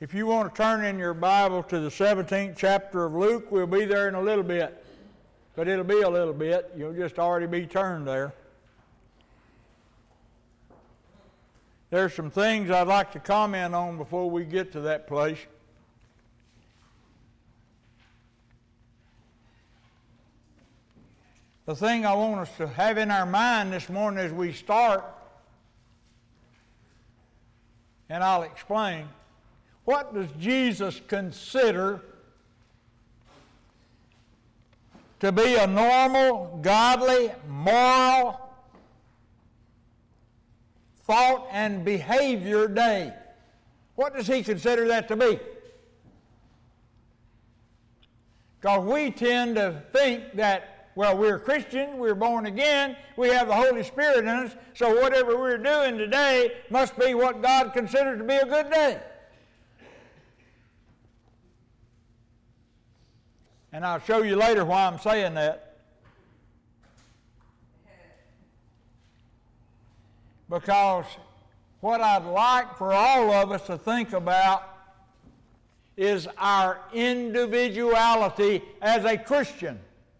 If you want to turn in your Bible to the 17th chapter of Luke, we'll be there in a little bit. But it'll be a little bit. You'll just already be turned there. There's some things I'd like to comment on before we get to that place. The thing I want us to have in our mind this morning as we start, and I'll explain, what does Jesus consider to be a normal, godly, moral thought and behavior day? What does he consider that to be? Because we tend to think that, well, we're Christian, we're born again, we have the Holy Spirit in us, so whatever we're doing today must be what God considers to be a good day. And I'll show you later why I'm saying that. Because what I'd like for all of us to think about is our individuality as a Christian.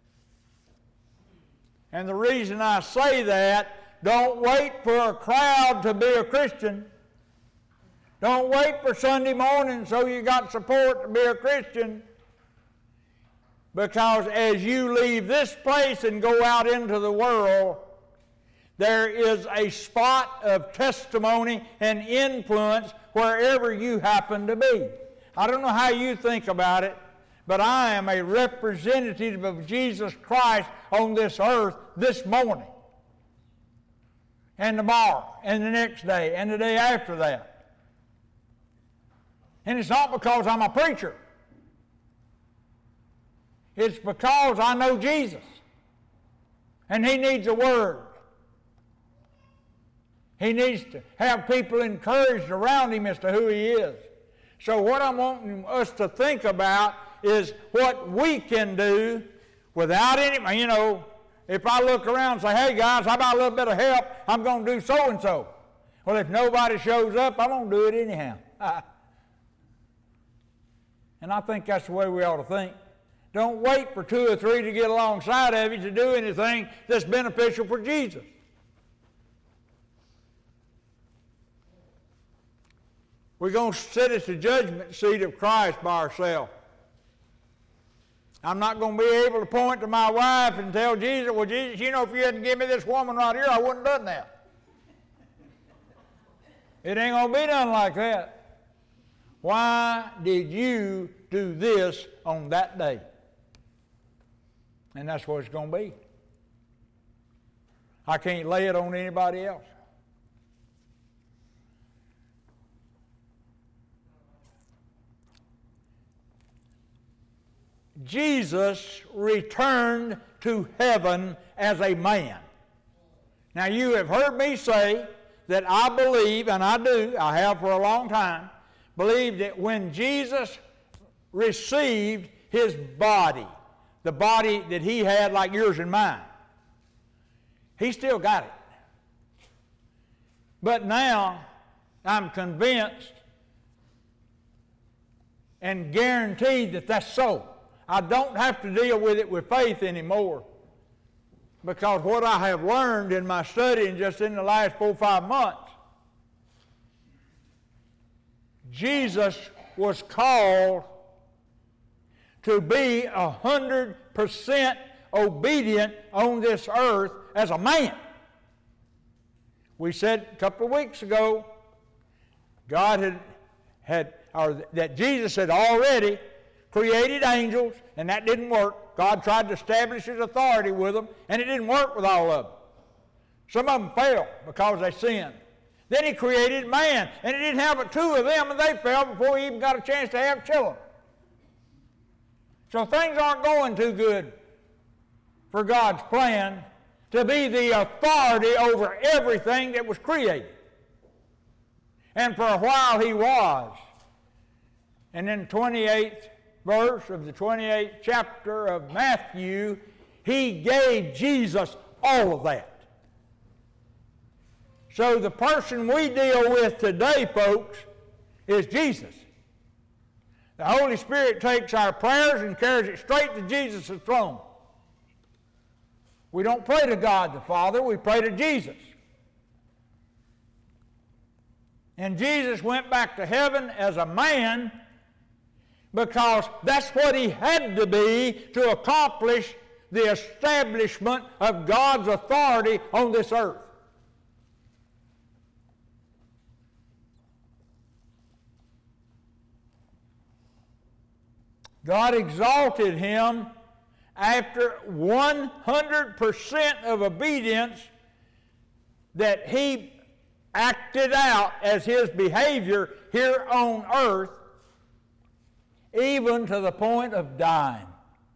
And the reason I say that, don't wait for a crowd to be a Christian. Don't wait for Sunday morning so you got support to be a Christian. Because as you leave this place and go out into the world, there is a spot of testimony and influence wherever you happen to be. I don't know how you think about it, but I am a representative of Jesus Christ on this earth this morning, and tomorrow, and the next day, and the day after that. And it's not because I'm a preacher. It's because I know Jesus, and He needs a word. He needs to have people encouraged around Him as to who He is. So what I'm wanting us to think about is what we can do without any, if I look around and say, hey guys, how about a little bit of help? I'm going to do so-and-so. Well, if nobody shows up, I'm going to do it anyhow. And I think that's the way we ought to think. Don't wait for two or three to get alongside of you to do anything that's beneficial for Jesus. We're going to sit at the judgment seat of Christ by ourselves. I'm not going to be able to point to my wife and tell Jesus, well, Jesus, if you hadn't given me this woman right here, I wouldn't have done that. It ain't going to be done like that. Why did you do this on that day? And that's what it's going to be. I can't lay it on anybody else. Jesus returned to heaven as a man. Now you have heard me say that I believe, and I do, I have for a long time, believe that when Jesus received His body, the body that He had like yours and mine, He still got it. But now I'm convinced and guaranteed that that's so. I don't have to deal with it with faith anymore, because what I have learned in my studying just in the last 4 or 5 months, Jesus was called to be 100% obedient on this earth as a man. We said a couple of weeks ago, that Jesus had already created angels, and that didn't work. God tried to establish His authority with them, and it didn't work with all of them. Some of them failed because they sinned. Then He created man, and He didn't have but 2 of them, and they fell before He even got a chance to have children. So things aren't going too good for God's plan to be the authority over everything that was created. And for a while He was. And in the 28th verse of the 28th chapter of Matthew, He gave Jesus all of that. So the person we deal with today, folks, is Jesus. The Holy Spirit takes our prayers and carries it straight to Jesus' throne. We don't pray to God the Father, we pray to Jesus. And Jesus went back to heaven as a man because that's what he had to be to accomplish the establishment of God's authority on this earth. God exalted him after 100% of obedience that he acted out as his behavior here on earth, even to the point of dying.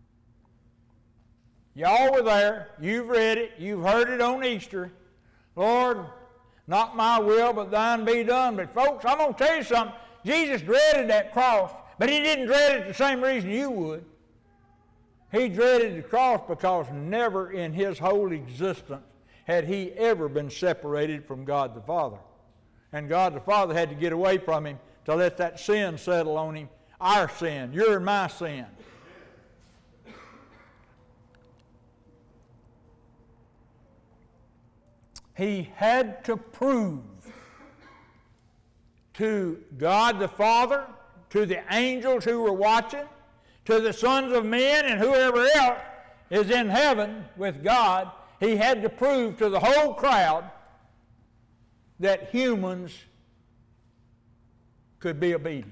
Y'all were there. You've read it. You've heard it on Easter. Lord, not my will, but thine be done. But folks, I'm going to tell you something. Jesus dreaded that cross, but he didn't dread it the same reason you would. He dreaded the cross because never in his whole existence had he ever been separated from God the Father. And God the Father had to get away from him to let that sin settle on him. Our sin, your and my sin. He had to prove to God the Father, to the angels who were watching, to the sons of men and whoever else is in heaven with God, he had to prove to the whole crowd that humans could be obedient.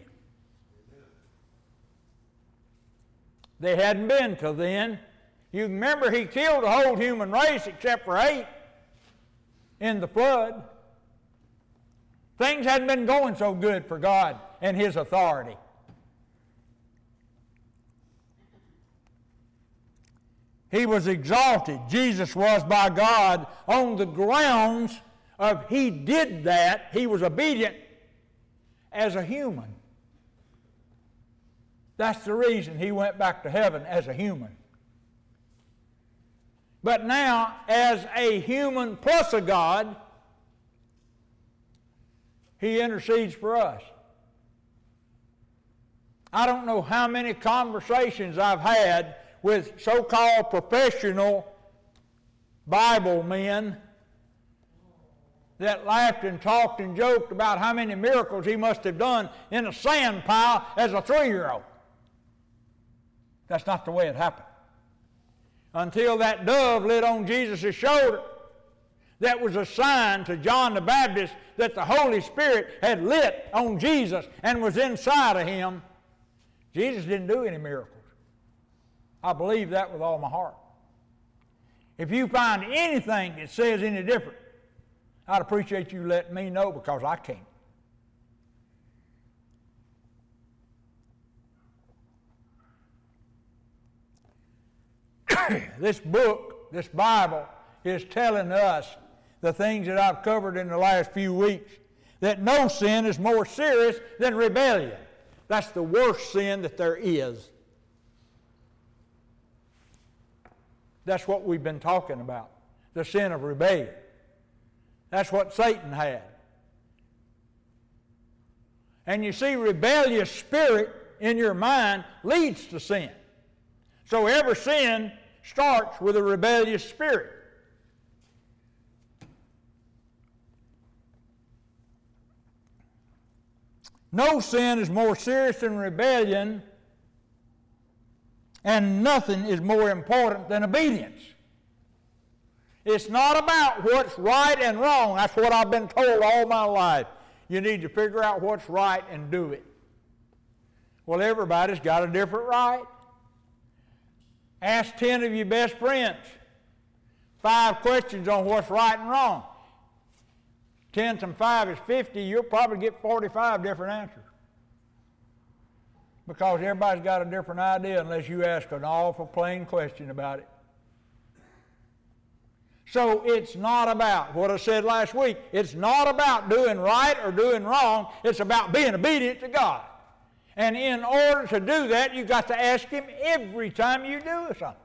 They hadn't been till then. You remember he killed the whole human race except for 8 in the flood. Things hadn't been going so good for God and his authority. He was exalted, Jesus was, by God on the grounds of he did that, he was obedient as a human. That's the reason he went back to heaven as a human. But now, as a human plus a God, he intercedes for us. I don't know how many conversations I've had with so-called professional Bible men that laughed and talked and joked about how many miracles he must have done in a sand pile as a 3-year-old. That's not the way it happened. Until that dove lit on Jesus' shoulder, that was a sign to John the Baptist that the Holy Spirit had lit on Jesus and was inside of him. Jesus didn't do any miracles. I believe that with all my heart. If you find anything that says any different, I'd appreciate you letting me know because I can't. This book, this Bible, is telling us the things that I've covered in the last few weeks, that no sin is more serious than rebellion. That's the worst sin that there is. That's what we've been talking about, the sin of rebellion. That's what Satan had. And you see, rebellious spirit in your mind leads to sin. So every sin starts with a rebellious spirit. No sin is more serious than rebellion, and nothing is more important than obedience. It's not about what's right and wrong. That's what I've been told all my life. You need to figure out what's right and do it. Well, everybody's got a different right. Ask 10 of your best friends 5 questions on what's right and wrong. 10 times 5 is 50. You'll probably get 45 different answers. Because everybody's got a different idea unless you ask an awful plain question about it. So it's not about, what I said last week, it's not about doing right or doing wrong. It's about being obedient to God. And in order to do that, you've got to ask Him every time you do something.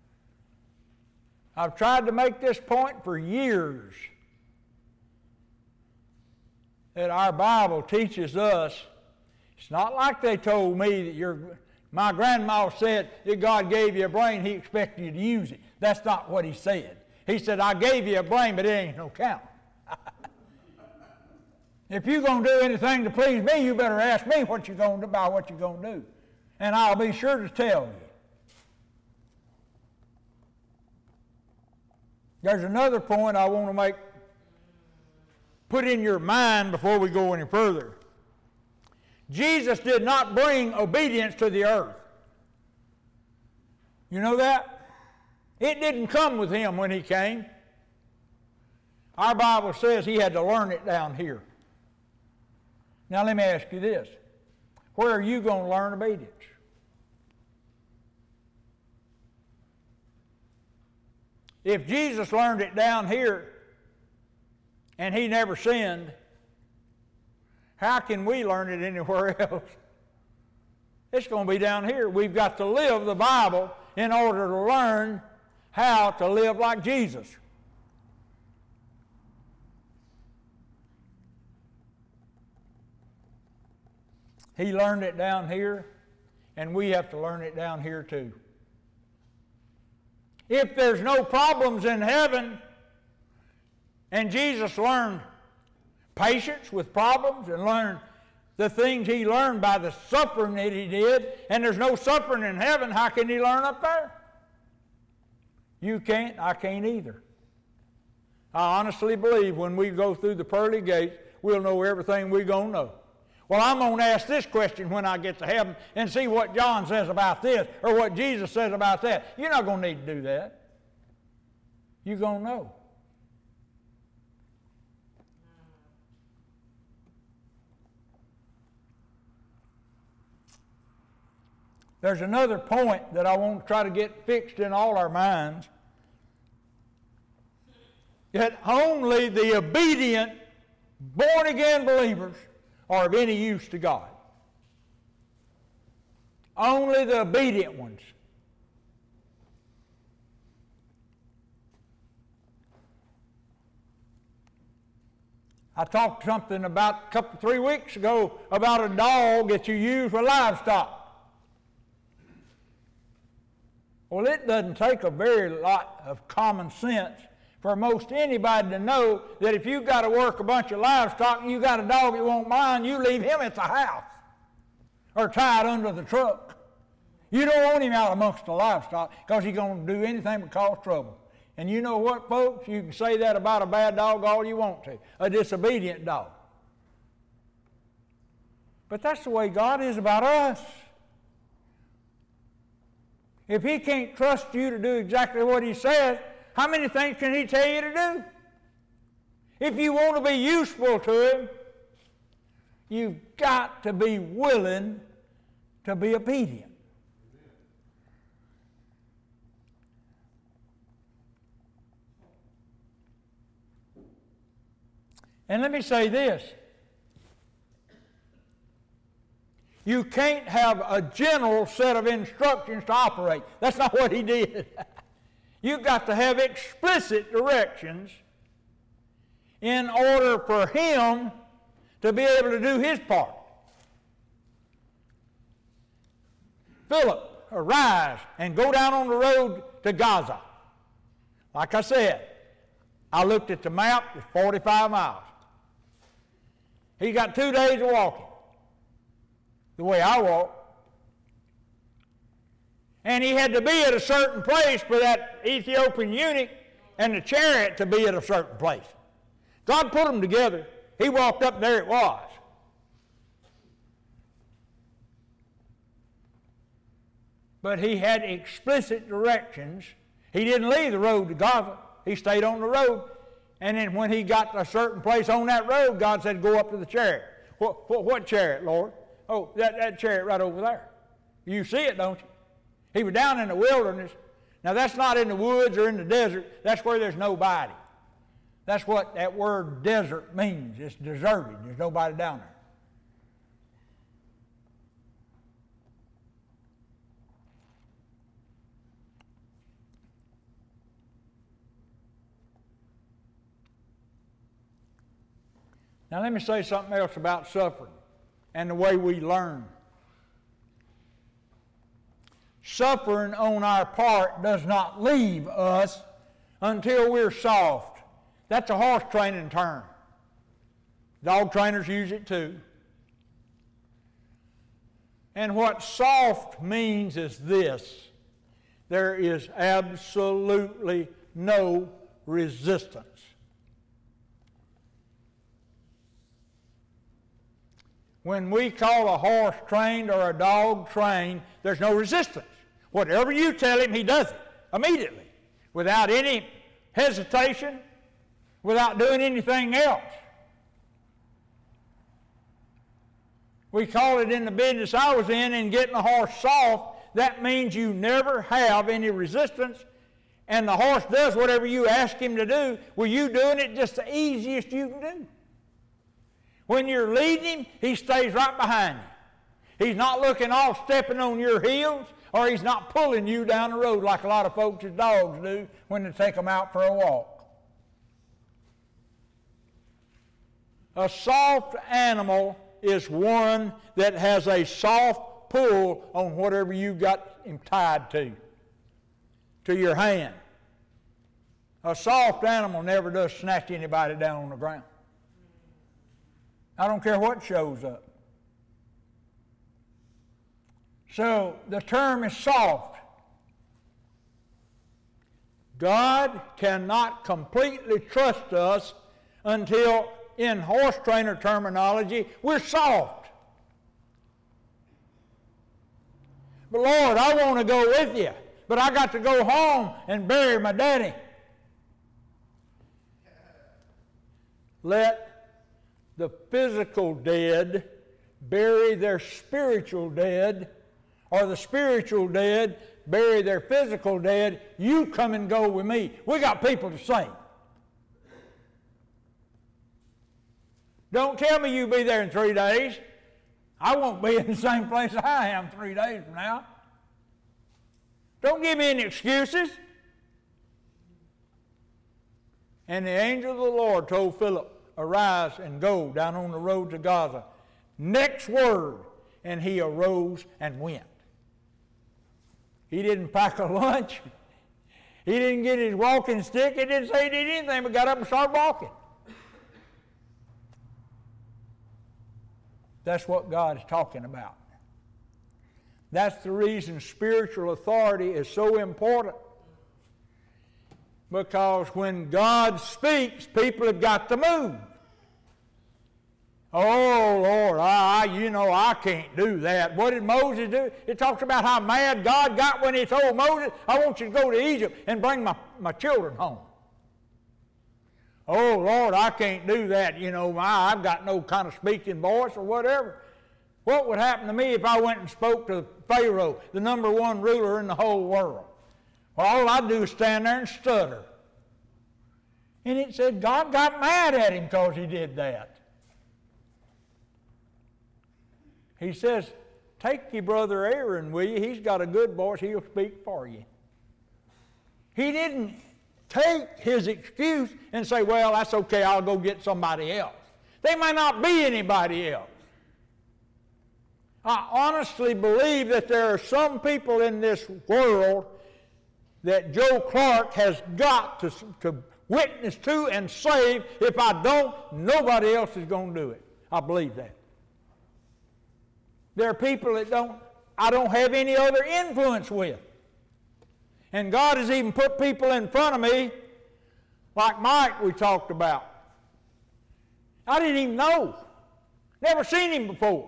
I've tried to make this point for years, that our Bible teaches us It's not like they told me that my grandma said that God gave you a brain, He expected you to use it. That's not what He said. He said, I gave you a brain, but it ain't no count. If you're going to do anything to please me, you better ask me what you're going to do about what you're going to do. And I'll be sure to tell you. There's another point I want to make, put in your mind before we go any further. Jesus did not bring obedience to the earth. You know that? It didn't come with Him when He came. Our Bible says He had to learn it down here. Now let me ask you this. Where are you going to learn obedience? If Jesus learned it down here and He never sinned, how can we learn it anywhere else? It's going to be down here. We've got to live the Bible in order to learn how to live like Jesus. He learned it down here, and we have to learn it down here too. If there's no problems in heaven, and Jesus learned patience with problems and learned the things He learned by the suffering that He did, and there's no suffering in heaven, how can He learn up there? You can't, I can't either. I honestly believe when we go through the pearly gates, we'll know everything we're going to know. Well, I'm going to ask this question when I get to heaven and see what John says about this or what Jesus says about that. You're not going to need to do that. You're going to know. There's another point that I want to try to get fixed in all our minds. That only the obedient, born-again believers are of any use to God. Only the obedient ones. I talked something about 3 weeks ago about a dog that you use for livestock. Well, it doesn't take a very lot of common sense for most anybody to know that if you've got to work a bunch of livestock and you've got a dog that won't mind, you leave him at the house or tied under the truck. You don't want him out amongst the livestock because he's going to do anything but cause trouble. And you know what, folks? You can say that about a bad dog all you want to, a disobedient dog. But that's the way God is about us. If He can't trust you to do exactly what He says, how many things can He tell you to do? If you want to be useful to Him, you've got to be willing to be obedient. And let me say this. You can't have a general set of instructions to operate. That's not what He did. You've got to have explicit directions in order for Him to be able to do His part. Philip, arise and go down on the road to Gaza. Like I said, I looked at the map, it's 45 miles. He got 2 days of walking, the way I walk. And he had to be at a certain place for that Ethiopian eunuch and the chariot to be at a certain place. God put them together. He walked up, there it was. But he had explicit directions. He didn't leave the road to Gaza. He stayed on the road. And then when he got to a certain place on that road, God said, go up to the chariot. What chariot, Lord? Oh, that chariot right over there. You see it, don't you? He was down in the wilderness. Now, that's not in the woods or in the desert. That's where there's nobody. That's what that word desert means. It's deserted. There's nobody down there. Now, let me say something else about suffering. and the way we learn. Suffering on our part does not leave us until we're soft. That's a horse training term. Dog trainers use it too. And what soft means is this: there is absolutely no resistance. When we call a horse trained or a dog trained, there's no resistance. Whatever you tell him, he does it immediately, without any hesitation, without doing anything else. We call it in the business I was in getting a horse soft. That means you never have any resistance, and the horse does whatever you ask him to do. Well, you doing it just the easiest you can do. When you're leading him, he stays right behind you. He's not looking off, stepping on your heels, or he's not pulling you down the road like a lot of folks' dogs do when they take them out for a walk. A soft animal is one that has a soft pull on whatever you got him tied to your hand. A soft animal never does snatch anybody down on the ground. I don't care what shows up. So the term is soft. God cannot completely trust us until, in horse trainer terminology, we're soft. But Lord, I want to go with you, but I got to go home and bury my daddy. Let the physical dead bury their spiritual dead, or the spiritual dead bury their physical dead. You come and go with me. We got people to sing. Don't tell me you'll be there in 3 days. I won't be in the same place I am 3 days from now. Don't give me any excuses. And the angel of the Lord told Philip, arise and go down on the road to Gaza. Next word, and he arose and went. He didn't pack a lunch. He didn't get his walking stick. He didn't say he did anything but got up and started walking. That's what God is talking about. That's the reason spiritual authority is so important. Because when God speaks, people have got to move. Oh, Lord, I can't do that. What did Moses do? It talks about how mad God got when he told Moses, I want you to go to Egypt and bring my children home. Oh, Lord, I can't do that. I've got no kind of speaking voice or whatever. What would happen to me if I went and spoke to Pharaoh, the number one ruler in the whole world? Well, all I'd do is stand there and stutter. And it said God got mad at him because he did that. He says, take your brother Aaron with you. He's got a good voice. He'll speak for you. He didn't take his excuse and say, well, that's okay, I'll go get somebody else. There might not be anybody else. I honestly believe that there are some people in this world that Joe Clark has got to witness to and save. If I don't, nobody else is going to do it. I believe that. There are people that I don't have any other influence with. And God has even put people in front of me, like Mike we talked about. I didn't even know. Never seen him before.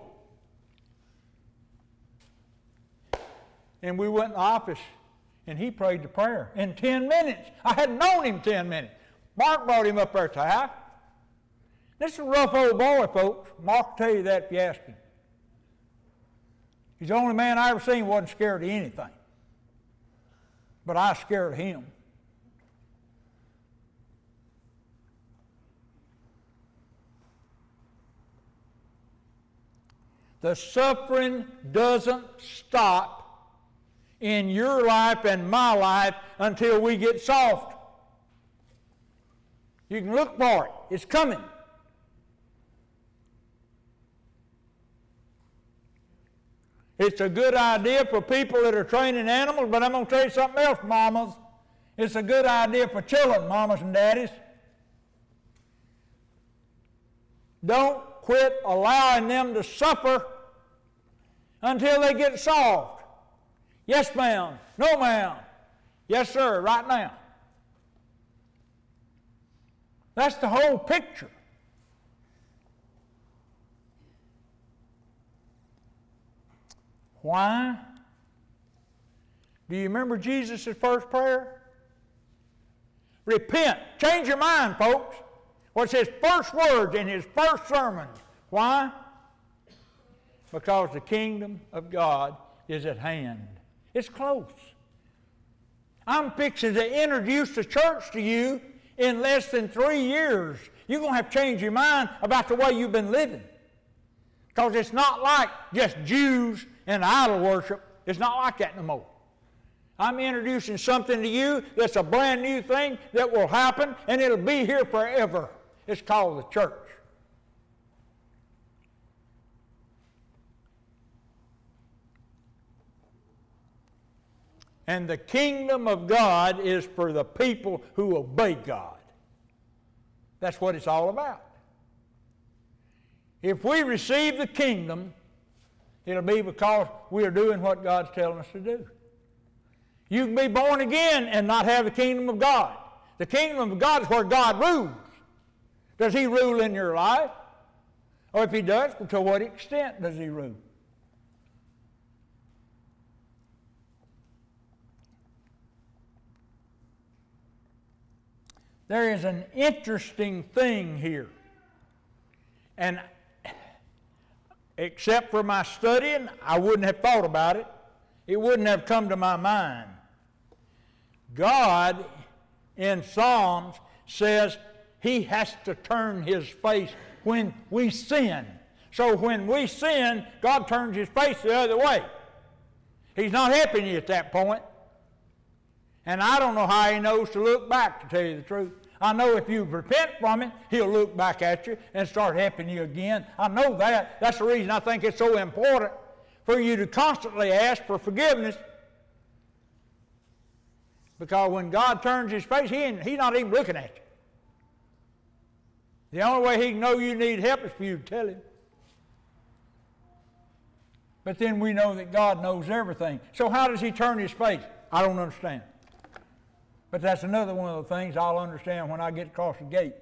And we went in the office, and he prayed the prayer in 10 minutes. I hadn't known him 10 minutes. Mark brought him up there to the house. This is a rough old boy, folks. Mark will tell you that if you ask him. He's the only man I ever seen wasn't scared of anything. But I was scared of him. The suffering doesn't stop in your life and my life until we get soft. You can look for it. It's coming. It's a good idea for people that are training animals, but I'm going to tell you something else, mamas. It's a good idea for children, mamas and daddies. Don't quit allowing them to suffer until they get solved. Yes, ma'am. No, ma'am. Yes, sir, right now. That's the whole picture. Why? Do you remember Jesus' first prayer? Repent. Change your mind, folks. What's his first words in his first sermon? Why? Because the kingdom of God is at hand. It's close. I'm fixing to introduce the church to you in less than 3 years. You're going to have to change your mind about the way you've been living. Because it's not like just Jews and idol worship. It's not like that no more. I'm introducing something to you that's a brand new thing that will happen, and it'll be here forever. It's called the church. And the kingdom of God is for the people who obey God. That's what it's all about. If we receive the kingdom, it'll be because we are doing what God's telling us to do. You can be born again and not have the kingdom of God. The kingdom of God is where God rules. Does he rule in your life? Or if he does, to what extent does he rule? There is an interesting thing here. And except for my studying, I wouldn't have thought about it. It wouldn't have come to my mind. God in Psalms says he has to turn his face when we sin. So when we sin, God turns his face the other way. He's not helping you at that point. And I don't know how he knows to look back, to tell you the truth. I know if you repent from it, he'll look back at you and start helping you again. I know that. That's the reason I think it's so important for you to constantly ask for forgiveness. Because when God turns his face, he's not even looking at you. The only way he can know you need help is for you to tell him. But then we know that God knows everything. So how does he turn his face? I don't understand. But that's another one of the things I'll understand when I get across the gate.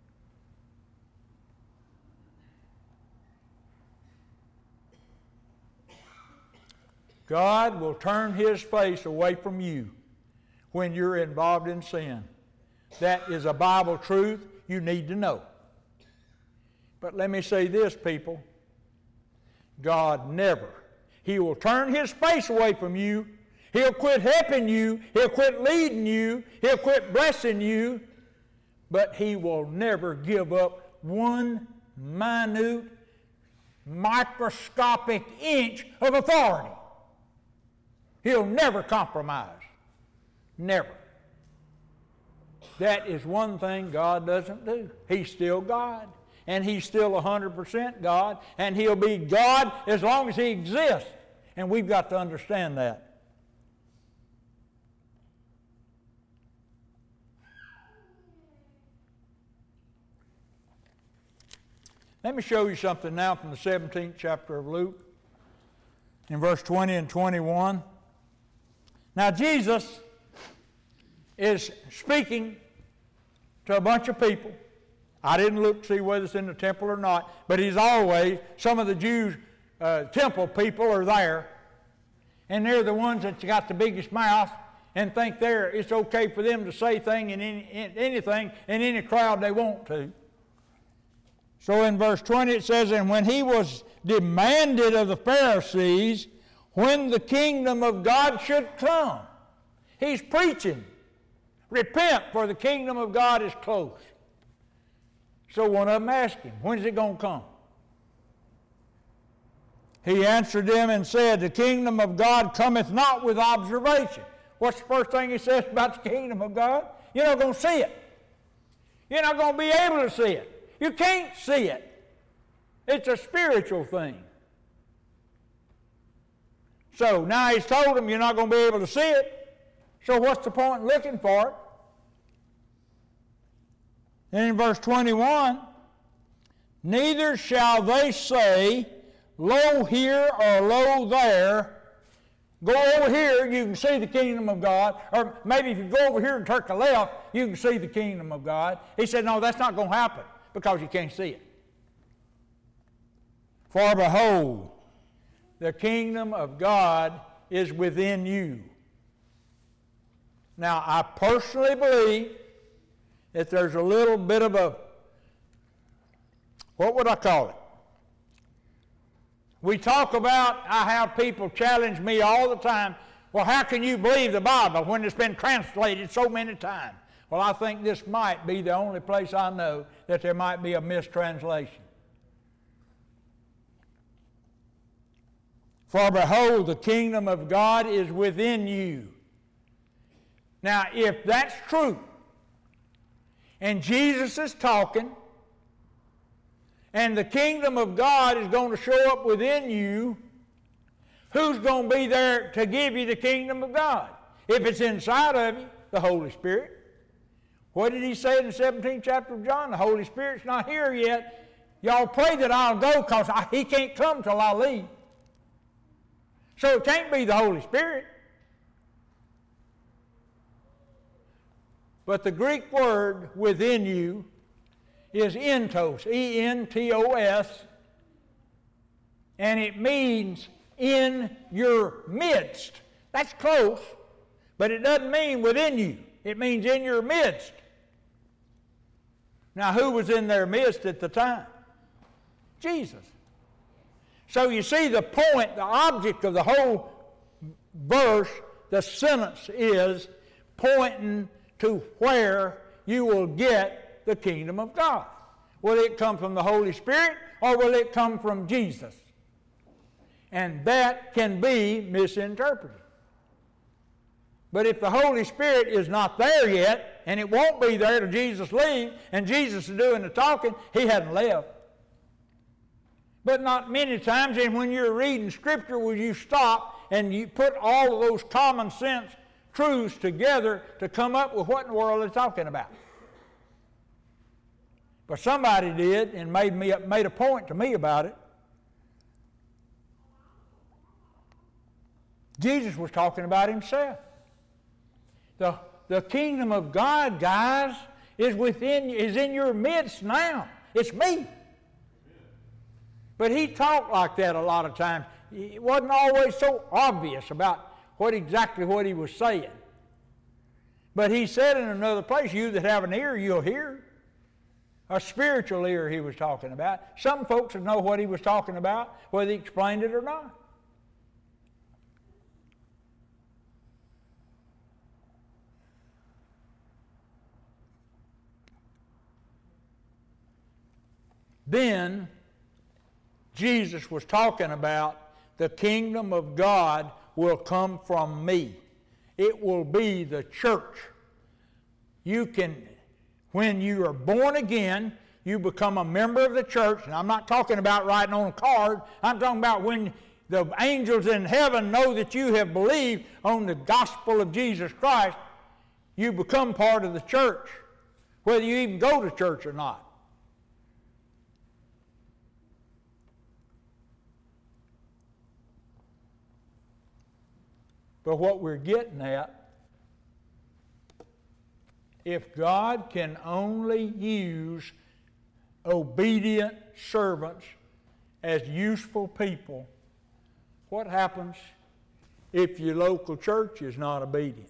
God will turn his face away from you when you're involved in sin. That is a Bible truth you need to know. But let me say this, people. God never. He will turn his face away from you. He'll quit helping you. He'll quit leading you. He'll quit blessing you. But he will never give up one minute, microscopic inch of authority. He'll never compromise. Never. That is one thing God doesn't do. He's still God. And he's still 100% God. And he'll be God as long as he exists. And we've got to understand that. Let me show you something now from the 17th chapter of Luke, in verse 20 and 21. Now Jesus is speaking to a bunch of people. I didn't look to see whether it's in the temple or not, but he's always, some of the Jews' temple people are there, and they're the ones that got the biggest mouth and think it's okay for them to say anything in any crowd they want to. So in verse 20 it says, and when he was demanded of the Pharisees when the kingdom of God should come. He's preaching. Repent, for the kingdom of God is close. So one of them asked him, when is it going to come? He answered them and said, the kingdom of God cometh not with observation. What's the first thing he says about the kingdom of God? You're not going to see it. You're not going to be able to see it. You can't see it. It's a spiritual thing. So now he's told them you're not going to be able to see it. So what's the point in looking for it? And in verse 21, neither shall they say, lo here or lo there. Go over here, you can see the kingdom of God. Or maybe if you go over here and turn to the left, you can see the kingdom of God. He said, no, that's not going to happen because you can't see it. For behold, the kingdom of God is within you. Now, I personally believe that there's a little bit of a, what would I call it? We talk about, I have people challenge me all the time, well, how can you believe the Bible when it's been translated so many times? Well, I think this might be the only place I know that there might be a mistranslation. For behold, the kingdom of God is within you. Now, if that's true, and Jesus is talking, and the kingdom of God is going to show up within you, who's going to be there to give you the kingdom of God? If it's inside of you, the Holy Spirit. What did he say in the 17th chapter of John? The Holy Spirit's not here yet. Y'all pray that I'll go because he can't come till I leave. So it can't be the Holy Spirit. But the Greek word within you is entos, E-N-T-O-S, and it means in your midst. That's close, but it doesn't mean within you. It means in your midst. Now, who was in their midst at the time? Jesus. So you see the point, the object of the whole verse, the sentence is pointing to where you will get the kingdom of God. Will it come from the Holy Spirit or will it come from Jesus? And that can be misinterpreted. But if the Holy Spirit is not there yet, and it won't be there till Jesus leaves, and Jesus is doing the talking, he hadn't left. But not many times, and when you're reading Scripture, will you stop and you put all of those common sense truths together to come up with what in the world they're talking about. But somebody did and made a point to me about it. Jesus was talking about himself. The kingdom of God, guys, is in your midst now. It's me. But he talked like that a lot of times. It wasn't always so obvious about exactly what he was saying. But he said in another place, you that have an ear, you'll hear. A spiritual ear he was talking about. Some folks would know what he was talking about, whether he explained it or not. Then Jesus was talking about the kingdom of God will come from me. It will be the church. When you are born again, you become a member of the church. And I'm not talking about writing on a card. I'm talking about when the angels in heaven know that you have believed on the gospel of Jesus Christ, you become part of the church, whether you even go to church or not. But what we're getting at, if God can only use obedient servants as useful people, what happens if your local church is not obedient?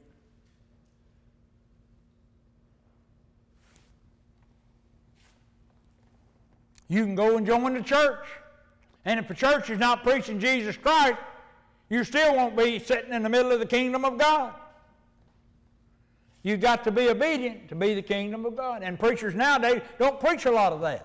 You can go and join the church, and if the church is not preaching Jesus Christ, you still won't be sitting in the middle of the kingdom of God. You've got to be obedient to be the kingdom of God. And preachers nowadays don't preach a lot of that.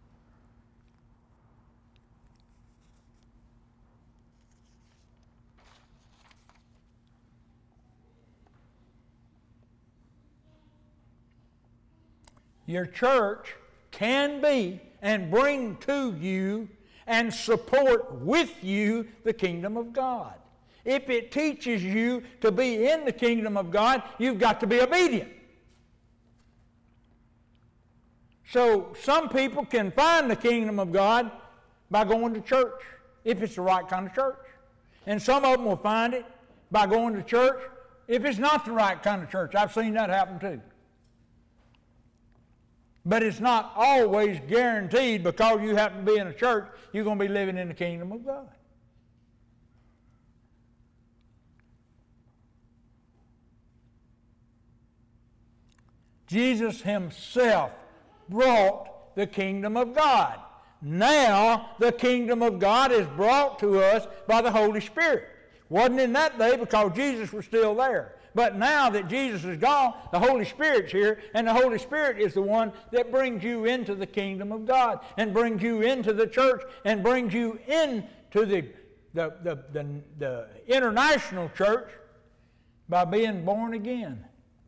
Your church can be and bring to you and support with you the kingdom of God. If it teaches you to be in the kingdom of God, you've got to be obedient. So some people can find the kingdom of God by going to church, if it's the right kind of church. And some of them will find it by going to church if it's not the right kind of church. I've seen that happen too. But it's not always guaranteed because you happen to be in a church, you're going to be living in the kingdom of God. Jesus himself brought the kingdom of God. Now the kingdom of God is brought to us by the Holy Spirit. Wasn't in that day because Jesus was still there. But now that Jesus is gone, the Holy Spirit's here, and the Holy Spirit is the one that brings you into the kingdom of God and brings you into the church and brings you into the international church by being born again.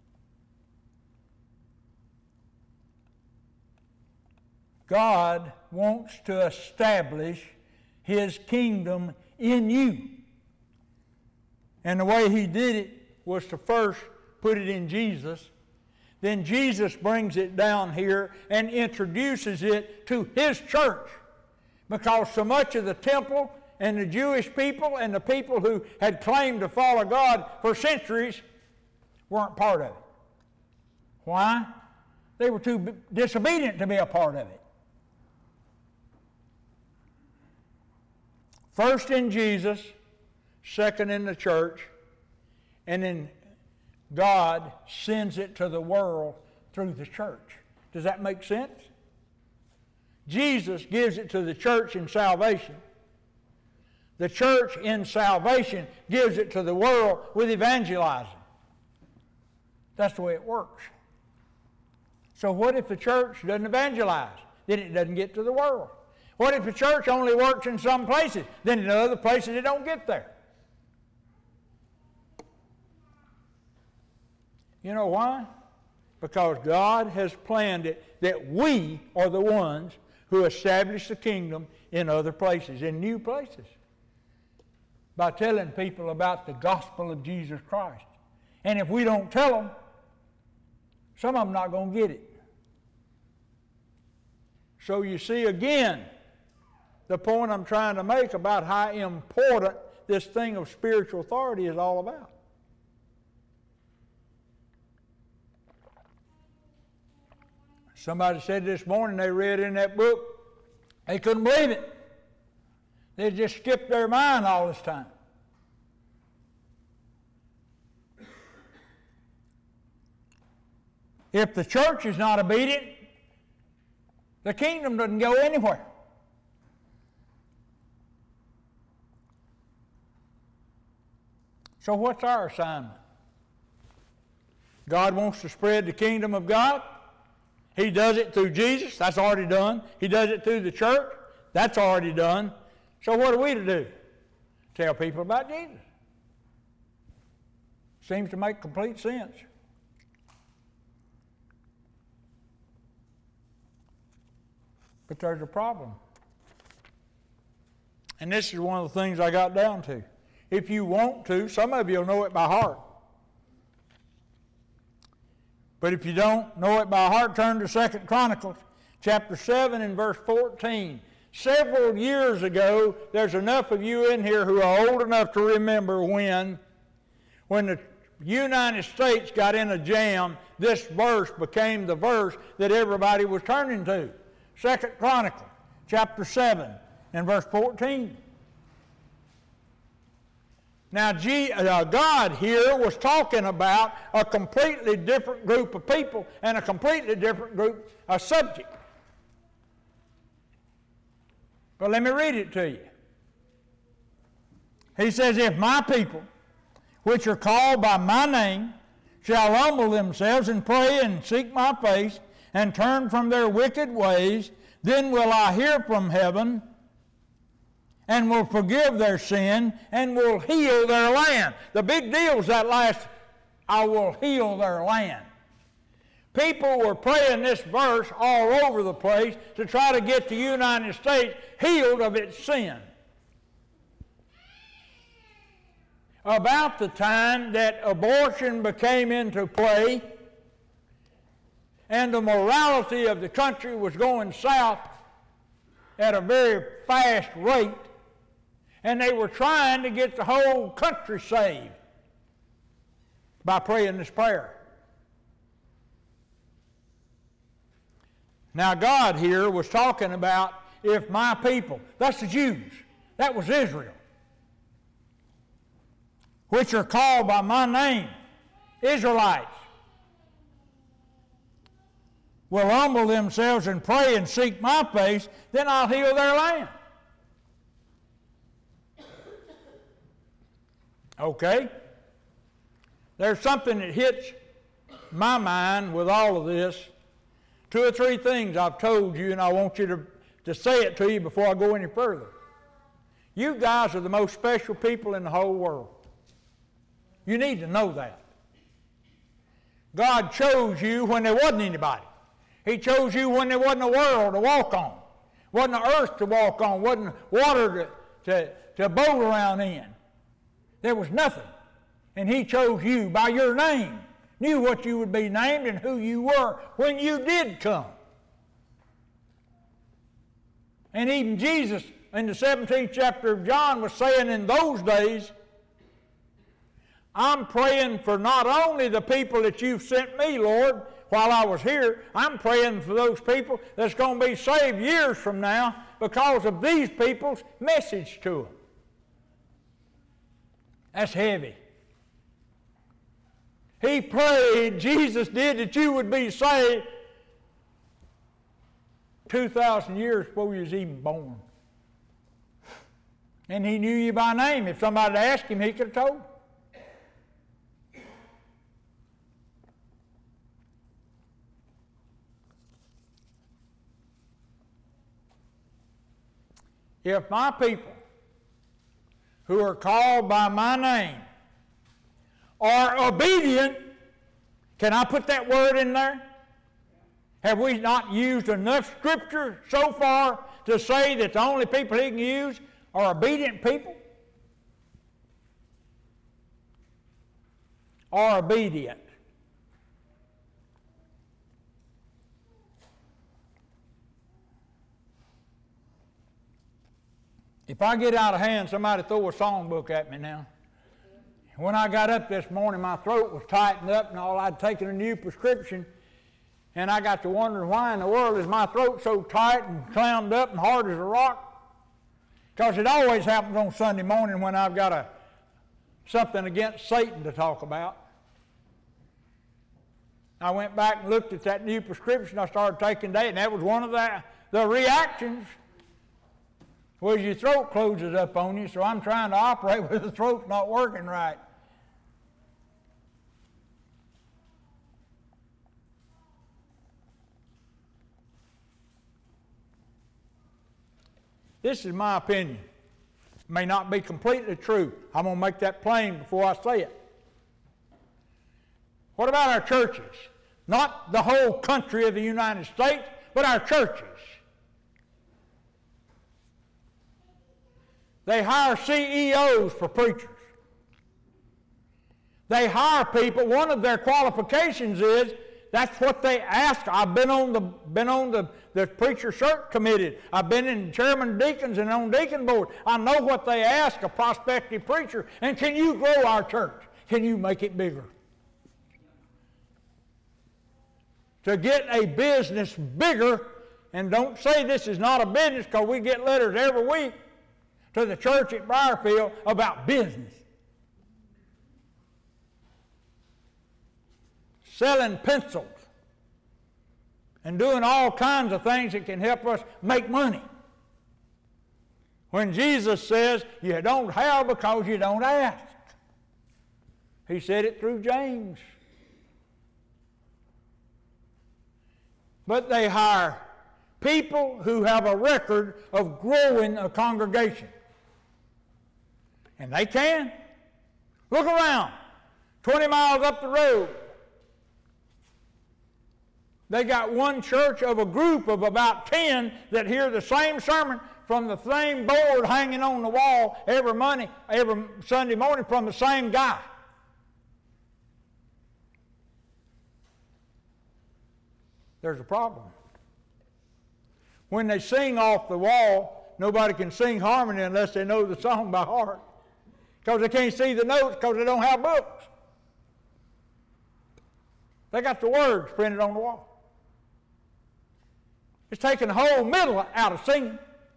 God wants to establish His kingdom in you. And the way He did it was to first put it in Jesus. Then Jesus brings it down here and introduces it to His church. Because so much of the temple and the Jewish people and the people who had claimed to follow God for centuries weren't part of it. Why? They were too disobedient to be a part of it. First in Jesus, second in the church, and then God sends it to the world through the church. Does that make sense? Jesus gives it to the church in salvation. The church in salvation gives it to the world with evangelizing. That's the way it works. So what if the church doesn't evangelize? Then it doesn't get to the world. What if the church only works in some places? Then in other places it don't get there. You know why? Because God has planned it that we are the ones who establish the kingdom in other places, in new places, by telling people about the gospel of Jesus Christ. And if we don't tell them, some of them not going to get it. So you see again, the point I'm trying to make about how important this thing of spiritual authority is all about. Somebody said this morning they read in that book, they couldn't believe it. They just skipped their mind all this time. If the church is not obedient, the kingdom doesn't go anywhere. So what's our assignment? God wants to spread the kingdom of God. He does it through Jesus. That's already done. He does it through the church. That's already done. So what are we to do? Tell people about Jesus. Seems to make complete sense. But there's a problem. And this is one of the things I got down to. If you want to, some of you will know it by heart. But if you don't know it by heart, turn to 2 Chronicles chapter 7 and verse 14. Several years ago, there's enough of you in here who are old enough to remember when the United States got in a jam, this verse became the verse that everybody was turning to. 2 Chronicles chapter 7 and verse 14. Now, God here was talking about a completely different group of people and a completely different group of subject. But let me read it to you. He says, if my people, which are called by my name, shall humble themselves and pray and seek my face and turn from their wicked ways, then will I hear from heaven and will forgive their sin, and will heal their land. The big deal is that last, I will heal their land. People were praying this verse all over the place to try to get the United States healed of its sin. about the time that abortion became into play and the morality of the country was going south at a very fast rate, and they were trying to get the whole country saved by praying this prayer. Now God here was talking about if my people, that's the Jews, that was Israel, which are called by my name, Israelites, will humble themselves and pray and seek my face, then I'll heal their land. Okay? There's something that hits my mind with all of this. 2 or 3 things I've told you, and I want you to say it to you before I go any further. You guys are the most special people in the whole world. You need to know that. God chose you when there wasn't anybody. He chose you when there wasn't a world to walk on, wasn't an earth to walk on, wasn't water to boat around in. There was nothing. And He chose you by your name, knew what you would be named and who you were when you did come. And even Jesus, in the 17th chapter of John, was saying in those days, I'm praying for not only the people that you've sent me, Lord, while I was here, I'm praying for those people that's going to be saved years from now because of these people's message to them. That's heavy. He prayed, Jesus did, that you would be saved 2,000 years before you was even born. And He knew you by name. If somebody asked Him, He could have told. If my people who are called by my name are obedient, can I put that word in there? Have we not used enough scripture so far to say that the only people He can use are obedient people? Are obedient. If I get out of hand, somebody throw a songbook at me now. When I got up this morning, my throat was tightened up and all. I'd taken a new prescription, and I got to wondering why in the world is my throat so tight and clammed up and hard as a rock? Because it always happens on Sunday morning when I've got something against Satan to talk about. I went back and looked at that new prescription I started taking today, and that was one of the reactions. Well, your throat closes up on you, so I'm trying to operate where the throat's not working right. This is my opinion. It may not be completely true. I'm going to make that plain before I say it. What about our churches? Not the whole country of the United States, but our churches. They hire CEOs for preachers. They hire people. One of their qualifications is that's what they ask. I've been on the preacher search committee. I've been in chairman deacons and on deacon board. I know what they ask a prospective preacher. And can you grow our church? Can you make it bigger? To get a business bigger, and don't say this is not a business because we get letters every week to the church at Briarfield about business. Selling pencils and doing all kinds of things that can help us make money. When Jesus says, you don't have because you don't ask. He said it through James. But they hire people who have a record of growing a congregation. And they can. Look around. 20 miles up the road. They got one church of a group of about 10 that hear the same sermon from the same board hanging on the wall every Sunday morning from the same guy. There's a problem. When they sing off the wall, nobody can sing harmony unless they know the song by heart. Because they can't see the notes because they don't have books. They got the words printed on the wall. It's taking the whole middle out of singing.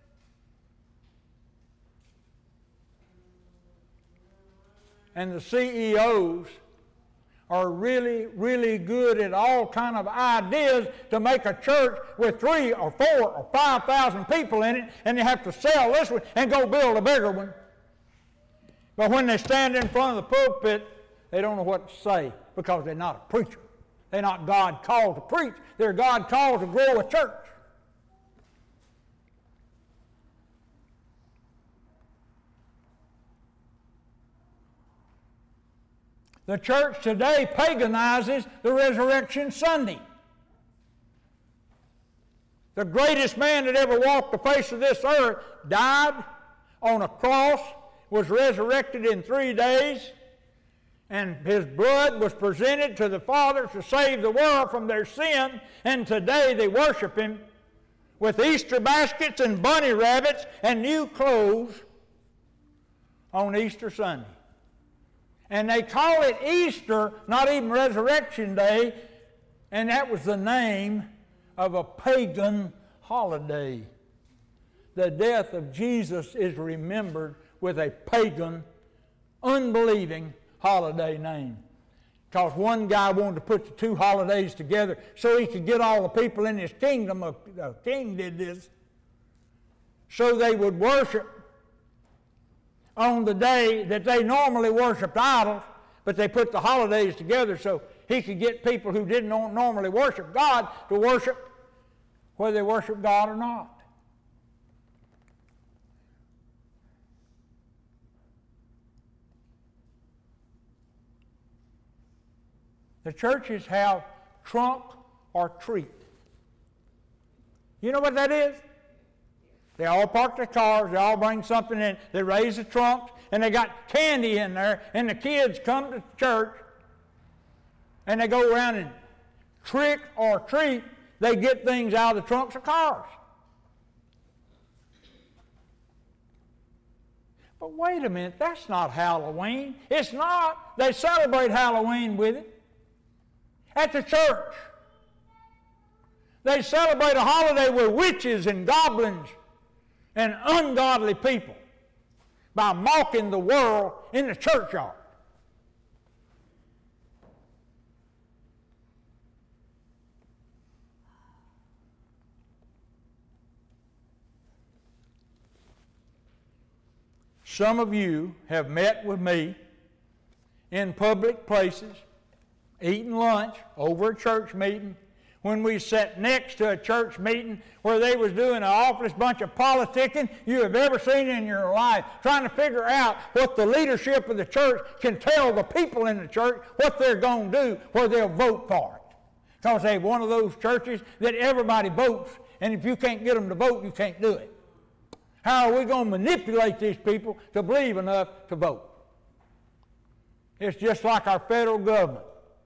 And the CEOs are really, really good at all kind of ideas to make a church with 3 or 4 or 5,000 people in it, and they have to sell this one and go build a bigger one. But when they stand in front of the pulpit, they don't know what to say because they're not a preacher. They're not God called to preach. They're God called to grow a church. The church today paganizes the Resurrection Sunday. The greatest man that ever walked the face of this earth died on a cross, was resurrected in 3 days, and his blood was presented to the Father to save the world from their sin, and today they worship him with Easter baskets and bunny rabbits and new clothes on Easter Sunday. And they call it Easter, not even Resurrection Day, and that was the name of a pagan holiday. The death of Jesus is remembered with a pagan, unbelieving holiday name. Because one guy wanted to put the 2 holidays together so he could get all the people in his kingdom. The king did this. So they would worship on the day that they normally worshiped idols, but they put the holidays together so he could get people who didn't normally worship God to worship whether they worship God or not. The churches have trunk or treat. You know what that is? They all park their cars, they all bring something in, they raise the trunks, and they got candy in there, and the kids come to church, and they go around and trick or treat, they get things out of the trunks of cars. But wait a minute, that's not Halloween. It's not. They celebrate Halloween with it. At the church. They celebrate a holiday with witches and goblins and ungodly people by mocking the world in the churchyard. Some of you have met with me in public places, eating lunch over a church meeting, when we sat next to a church meeting where they was doing an awfulest bunch of politicking you have ever seen in your life, trying to figure out what the leadership of the church can tell the people in the church what they're going to do, where they'll vote for it. Because they're one of those churches that everybody votes, and if you can't get them to vote, you can't do it. How are we going to manipulate these people to believe enough to vote? It's just like our federal government.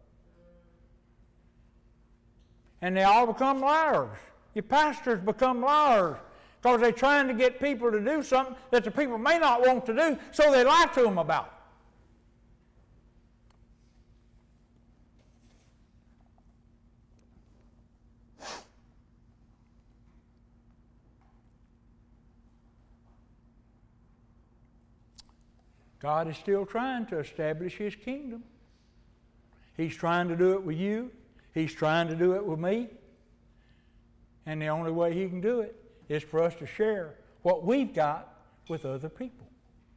And they all become liars. Your pastors become liars because they're trying to get people to do something that the people may not want to do, so they lie to them about it. God is still trying to establish His kingdom. He's trying to do it with you. He's trying to do it with me. And the only way He can do it is for us to share what we've got with other people.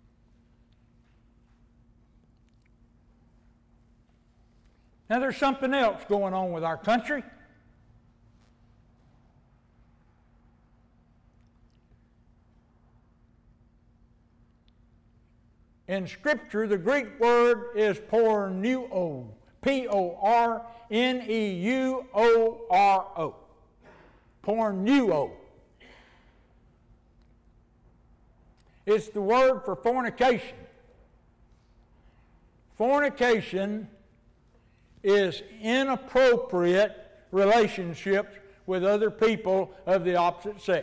Now there's something else going on with our country. In Scripture, the Greek word is porneuro. P-O-R-N-E-U-O-R-O. Porneuro. It's the word for fornication. Fornication is inappropriate relationships with other people of the opposite sex.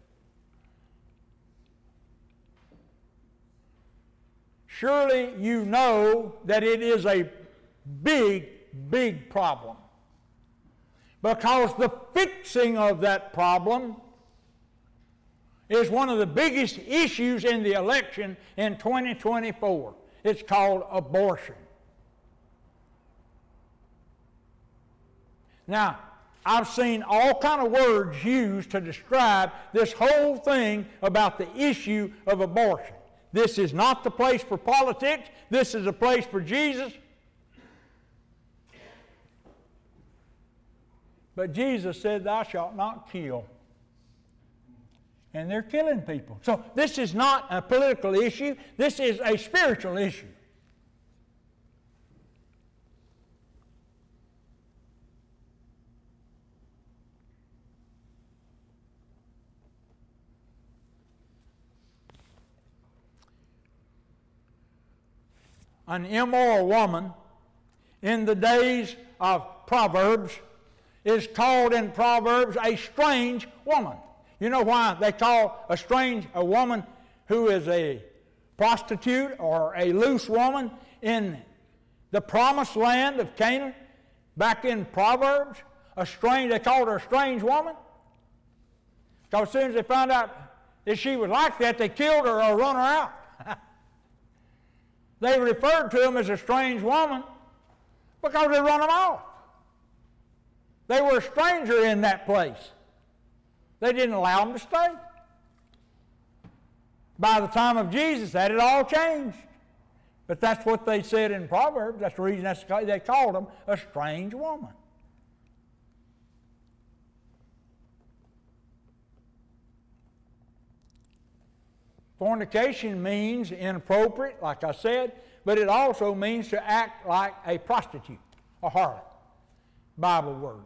Surely you know that it is a big, big problem. Because the fixing of that problem is one of the biggest issues in the election in 2024. It's called abortion. Now, I've seen all kind of words used to describe this whole thing about the issue of abortion. This is not the place for politics. This is a place for Jesus. But Jesus said, "Thou shalt not kill." And they're killing people. So this is not a political issue. This is a spiritual issue. An immoral woman in the days of Proverbs is called in Proverbs a strange woman. You know why they call a woman who is a prostitute or a loose woman in the promised land of Canaan back in Proverbs? They called her a strange woman. Because as soon as they found out that she was like that, they killed her or run her out. They referred to them as a strange woman because they run them off. They were a stranger in that place. They didn't allow them to stay. By the time of Jesus, that had all changed. But that's what they said in Proverbs. That's the reason they called them a strange woman. Fornication means inappropriate, like I said, but it also means to act like a prostitute, a harlot. Bible word.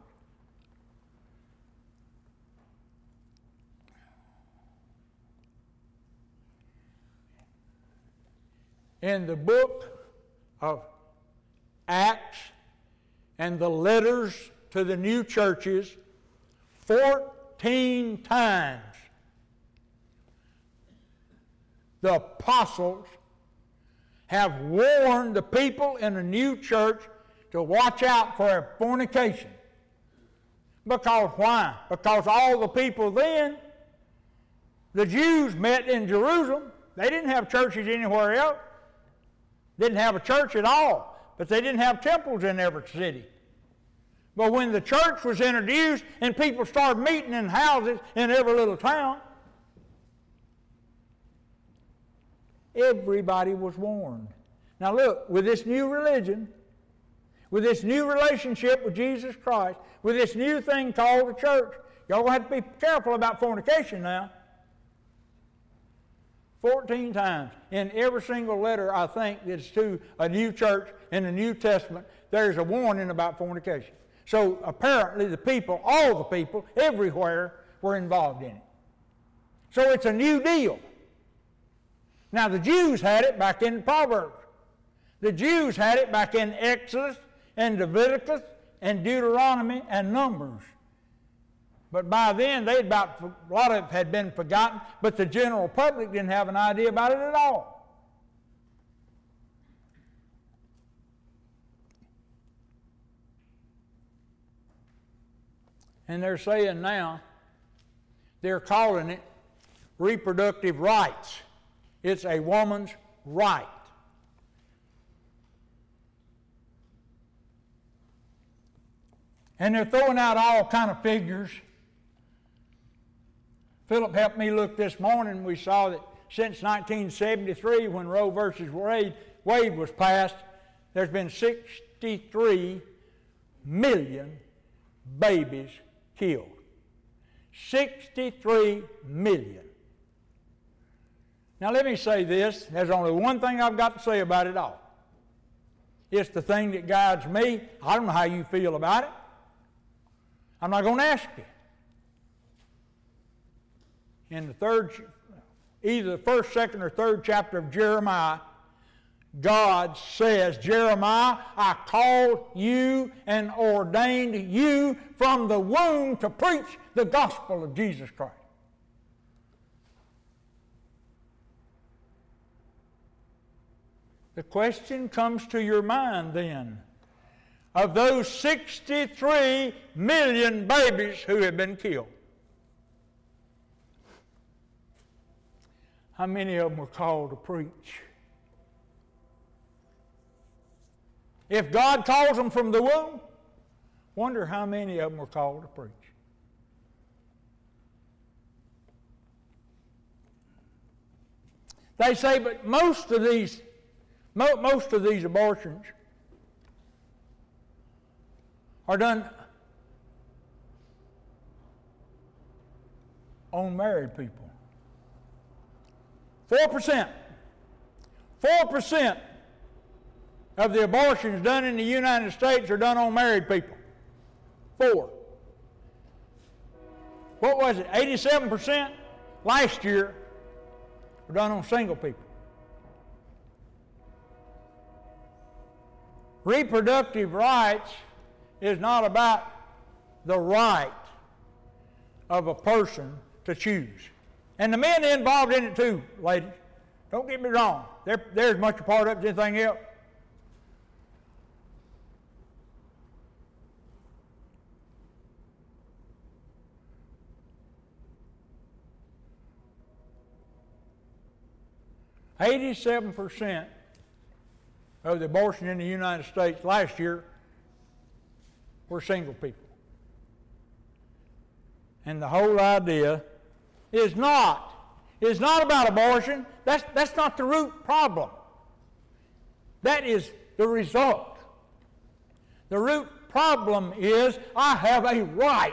In the book of Acts and the letters to the new churches, 14 times the apostles have warned the people in the new church to watch out for fornication. Because why? Because all the people then, the Jews met in Jerusalem. They didn't have churches anywhere else. Didn't have a church at all. But they didn't have temples in every city. But when the church was introduced and people started meeting in houses in every little town, everybody was warned. Now look, with this new religion, with this new relationship with Jesus Christ, with this new thing called the church, y'all going to have to be careful about fornication now. 14 times. In every single letter, I think, that's to a new church in the New Testament, there's a warning about fornication. So apparently the people, all the people, everywhere, were involved in it. So it's a new deal. Now the Jews had it back in Proverbs. The Jews had it back in Exodus and Leviticus and Deuteronomy and Numbers. But by then, a lot of it had been forgotten, but the general public didn't have an idea about it at all. And they're saying now, they're calling it reproductive rights. It's a woman's right. And they're throwing out all kind of figures. Philip helped me look this morning. We saw that since 1973, when Roe versus Wade was passed, there's been 63 million babies killed. 63 million. Now let me say this. There's only one thing I've got to say about it all. It's the thing that guides me. I don't know how you feel about it. I'm not going to ask you. In the third either the first, second, or third chapter of Jeremiah, God says, Jeremiah, I called you and ordained you from the womb to preach the gospel of Jesus Christ. The question comes to your mind then, of those 63 million babies who have been killed, how many of them were called to preach? If God calls them from the womb, wonder how many of them were called to preach. They say, but most of these abortions are done on married people. 4%. 4% of the abortions done in the United States are done on married people. 4. What was it? 87% last year were done on single people. Reproductive rights is not about the right of a person to choose. And the men involved in it too, ladies. Don't get me wrong. They're as much a part of it as anything else. %87 of the abortion in the United States last year were single people. And the whole idea is not about abortion. That's not the root problem. That is the result. The root problem is I have a right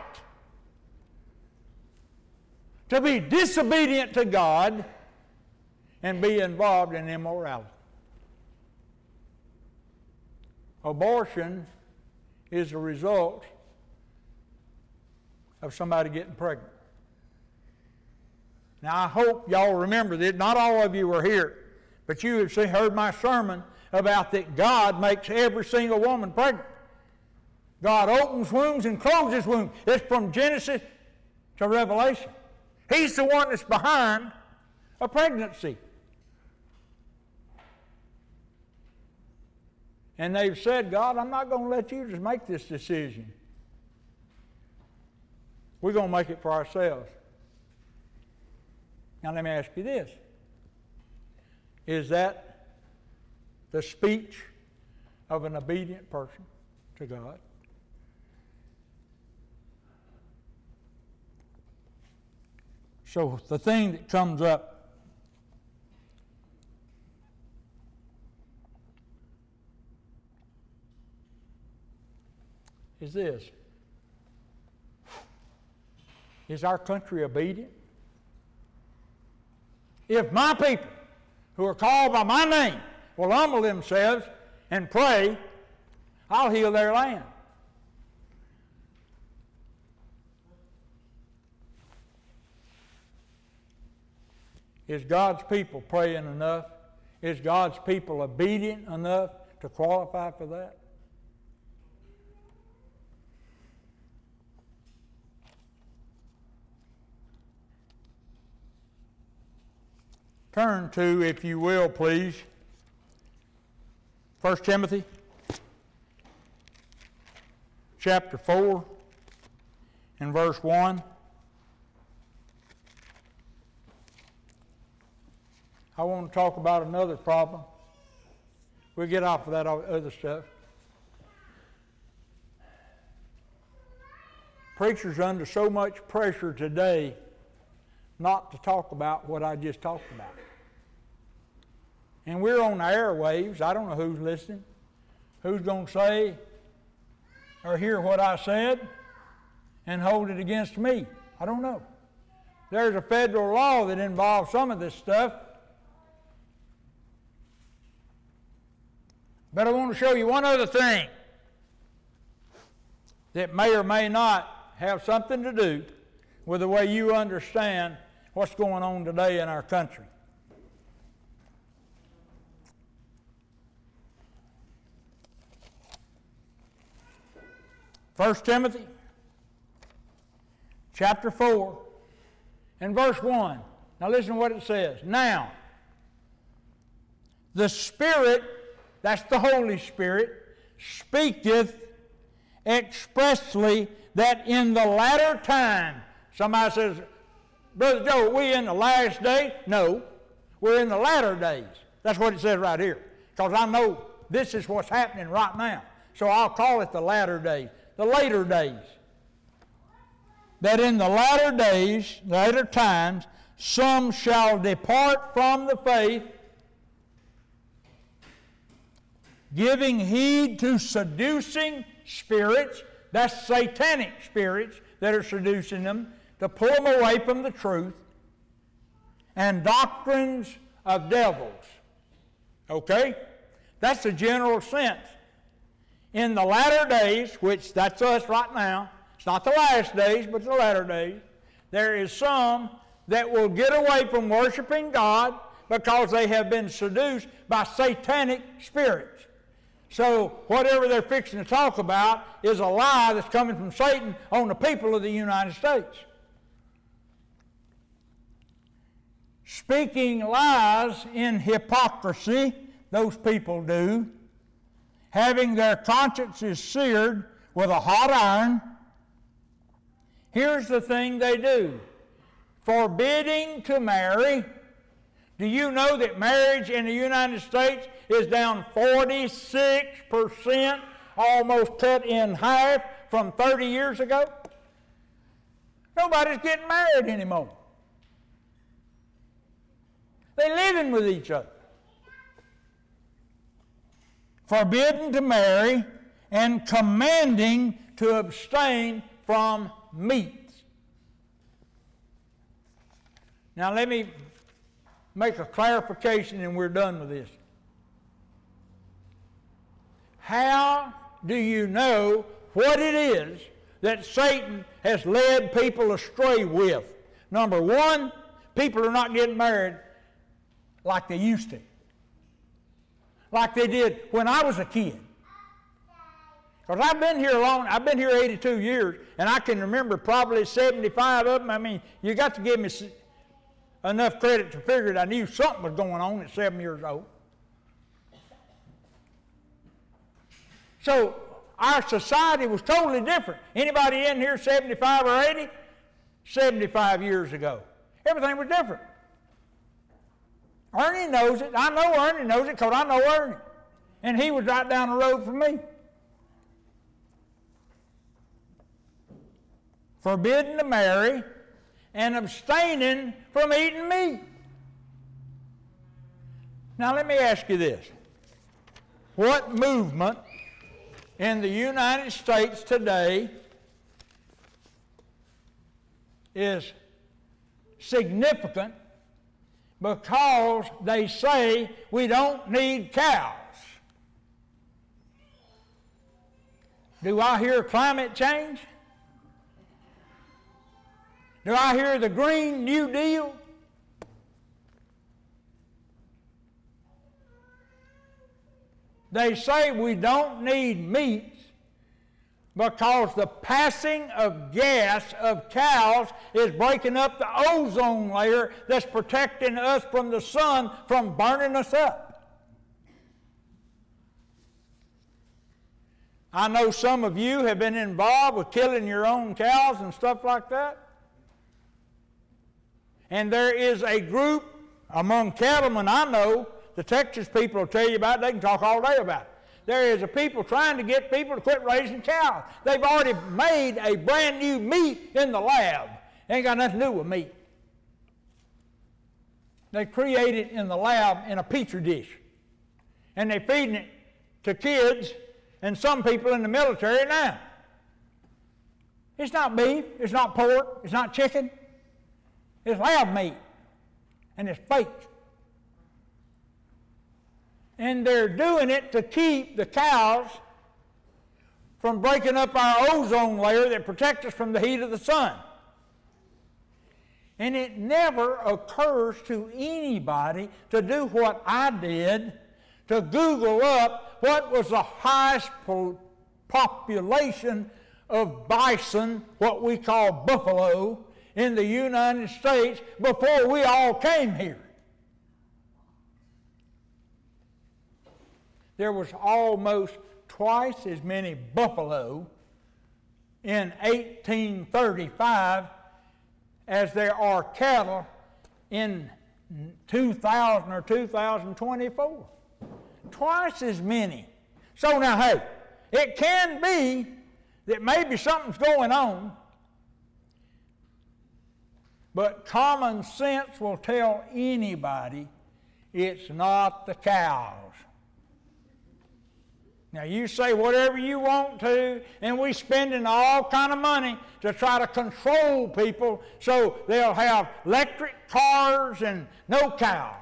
to be disobedient to God and be involved in immorality. Abortion is a result of somebody getting pregnant. Now, I hope y'all remember that not all of you were here, but you have heard my sermon about that God makes every single woman pregnant. God opens wombs and closes wombs. It's from Genesis to Revelation. He's the one that's behind a pregnancy. And they've said, God, I'm not going to let you just make this decision. We're going to make it for ourselves. Now let me ask you this. Is that the speech of an obedient person to God? So the thing that comes up is this. Is our country obedient? If my people who are called by my name will humble themselves and pray, I'll heal their land. Is God's people praying enough? Is God's people obedient enough to qualify for that? Turn to, if you will, please, 1 Timothy chapter 4 and verse 1. I want to talk about another problem. We'll get off of that other stuff. Preachers are under so much pressure today not to talk about what I just talked about. And we're on the airwaves. I don't know who's listening, who's going to say or hear what I said and hold it against me. I don't know. There's a federal law that involves some of this stuff. But I want to show you one other thing that may or may not have something to do with the way you understand what's going on today in our country. First Timothy chapter 4 and verse 1. Now listen to what it says. Now, the Spirit, that's the Holy Spirit, speaketh expressly that in the latter time, somebody says, Brother Joe, are we in the last day? No, we're in the latter days. That's what it says right here. Because I know this is what's happening right now. So I'll call it the latter days, the later days. That in the latter days, later times, some shall depart from the faith, giving heed to seducing spirits. That's satanic spirits that are seducing them to pull them away from the truth, and doctrines of devils. Okay? That's the general sense. In the latter days, which that's us right now, it's not the last days, but the latter days, there is some that will get away from worshiping God because they have been seduced by satanic spirits. So whatever they're fixing to talk about is a lie that's coming from Satan on the people of the United States. Speaking lies in hypocrisy, those people do, having their consciences seared with a hot iron. Here's the thing they do. Forbidding to marry. Do you know that marriage in the United States is down 46%, almost cut in half from 30 years ago? Nobody's getting married anymore. They're living with each other. Forbidden to marry and commanding to abstain from meat. Now let me make a clarification and we're done with this. How do you know what it is that Satan has led people astray with? Number one, people are not getting married like they used to. Like they did when I was a kid. Because I've been here 82 years, and I can remember probably 75 of them. I mean, you got to give me enough credit to figure that I knew something was going on at 7 years old. So our society was totally different. Anybody in here 75 or 80? 75 years ago. Everything was different. Ernie knows it. I know Ernie knows it because I know Ernie. And he was right down the road from me. Forbidden to marry and abstaining from eating meat. Now let me ask you this. What movement in the United States today is significant because they say we don't need cows? Do I hear climate change? Do I hear the Green New Deal? They say we don't need meat because the passing of gas of cows is breaking up the ozone layer that's protecting us from the sun from burning us up. I know some of you have been involved with killing your own cows and stuff like that. And there is a group among cattlemen I know, the Texas people will tell you about it, they can talk all day about it. There is a people trying to get people to quit raising cows. They've already made a brand new meat in the lab. Ain't got nothing to do with meat. They create it in the lab in a petri dish. And they're feeding it to kids and some people in the military now. It's not beef, it's not pork, it's not chicken. It's lab meat, and it's fake. And they're doing it to keep the cows from breaking up our ozone layer that protects us from the heat of the sun. And it never occurs to anybody to do what I did, to Google up what was the highest population of bison, what we call buffalo, in the United States before we all came here. There was almost twice as many buffalo in 1835 as there are cattle in 2000 or 2024. Twice as many. So now, hey, it can be that maybe something's going on, but common sense will tell anybody it's not the cows. Now you say whatever you want to, and we're spending all kind of money to try to control people so they'll have electric cars and no cows.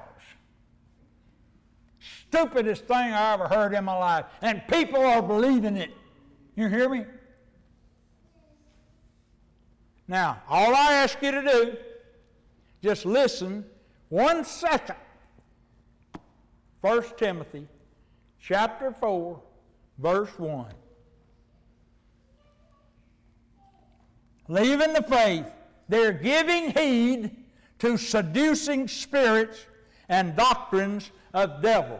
Stupidest thing I ever heard in my life, and people are believing it. You hear me? Now, all I ask you to do, just listen 1 second. 1 Timothy chapter 4, verse 1. Leaving the faith, they're giving heed to seducing spirits and doctrines of devils.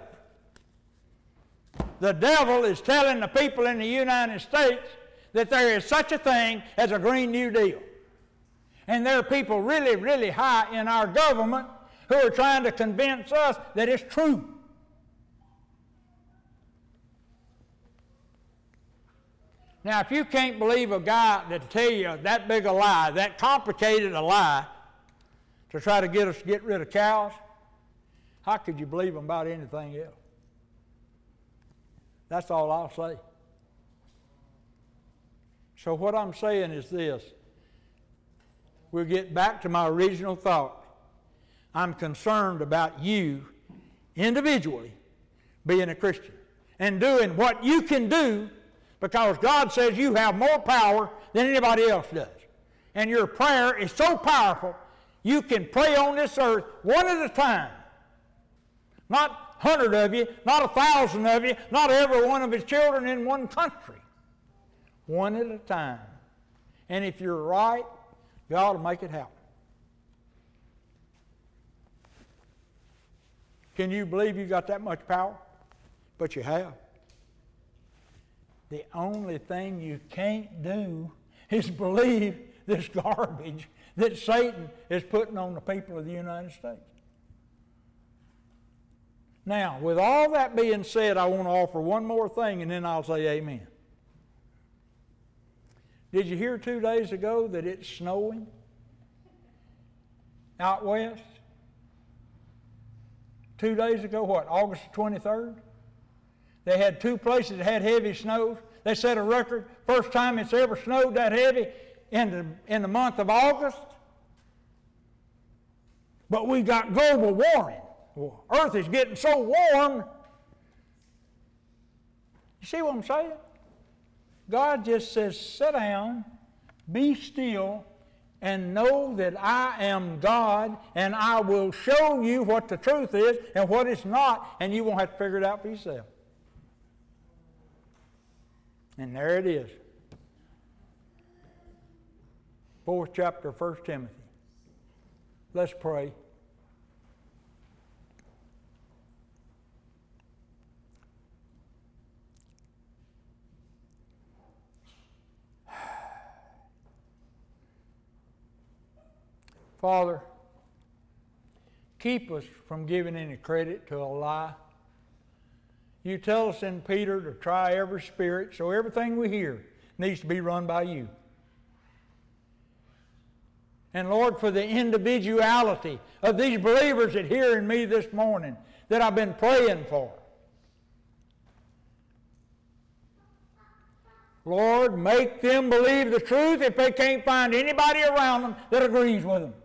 The devil is telling the people in the United States that there is such a thing as a Green New Deal. And there are people really, really high in our government who are trying to convince us that it's true. Now, if you can't believe a guy that tell you that big a lie, that complicated a lie, to try to get us to get rid of cows, how could you believe them about anything else? That's all I'll say. So what I'm saying is this. We'll get back to my original thought. I'm concerned about you individually being a Christian and doing what you can do, because God says you have more power than anybody else does. And your prayer is so powerful, you can pray on this earth one at a time. Not 100 of you, not 1,000 of you, not every one of his children in one country. One at a time. And if you're right, God will make it happen. Can you believe you got that much power? But you have. The only thing you can't do is believe this garbage that Satan is putting on the people of the United States. Now, with all that being said, I want to offer one more thing, and then I'll say amen. Did you hear 2 days ago that it's snowing out west? 2 days ago, what, August 23rd? They had 2 places that had heavy snows. They set a record, first time it's ever snowed that heavy in the month of August. But we got global warming. Well, Earth is getting so warm. You see what I'm saying? God just says, sit down, be still, and know that I am God, and I will show you what the truth is and what it's not, and you won't have to figure it out for yourself. And there it is. 4th chapter of 1 Timothy. Let's pray. Father, keep us from giving any credit to a lie. You tell us in Peter to try every spirit, so everything we hear needs to be run by you. And Lord, for the individuality of these believers that hear in me this morning that I've been praying for, Lord, make them believe the truth if they can't find anybody around them that agrees with them.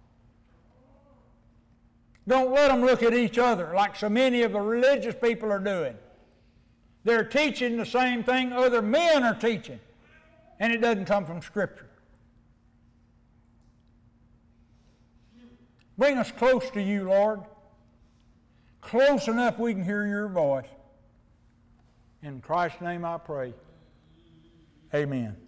Don't let them look at each other like so many of the religious people are doing. They're teaching the same thing other men are teaching, and it doesn't come from Scripture. Bring us close to you, Lord. Close enough we can hear your voice. In Christ's name I pray. Amen.